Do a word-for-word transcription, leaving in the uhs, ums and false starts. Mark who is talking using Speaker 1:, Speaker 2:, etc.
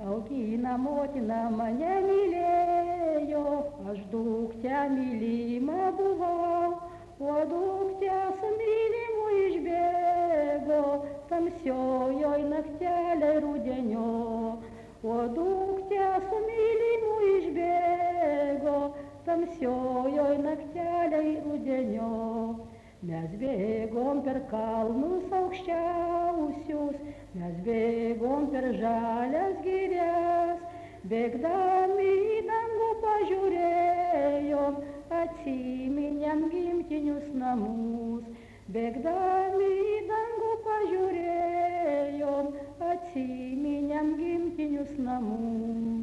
Speaker 1: augina motina mane mylėjo, aš duktę mylima buvau, o duktė su mylimu išbėgo, tamsiojoj naktelė rudenio, o duktė su mylimu išbėgo, tamsiojoj naktelė rudenio. Mes bėgom per kalnus aukščiausius, mes bėgom per žalias girias, bėgdami į dangų pažiūrėjom, atsiminėm gimtinius namus. Bėgdami į dangų pažiūrėjom, atsiminėm gimtinius namus.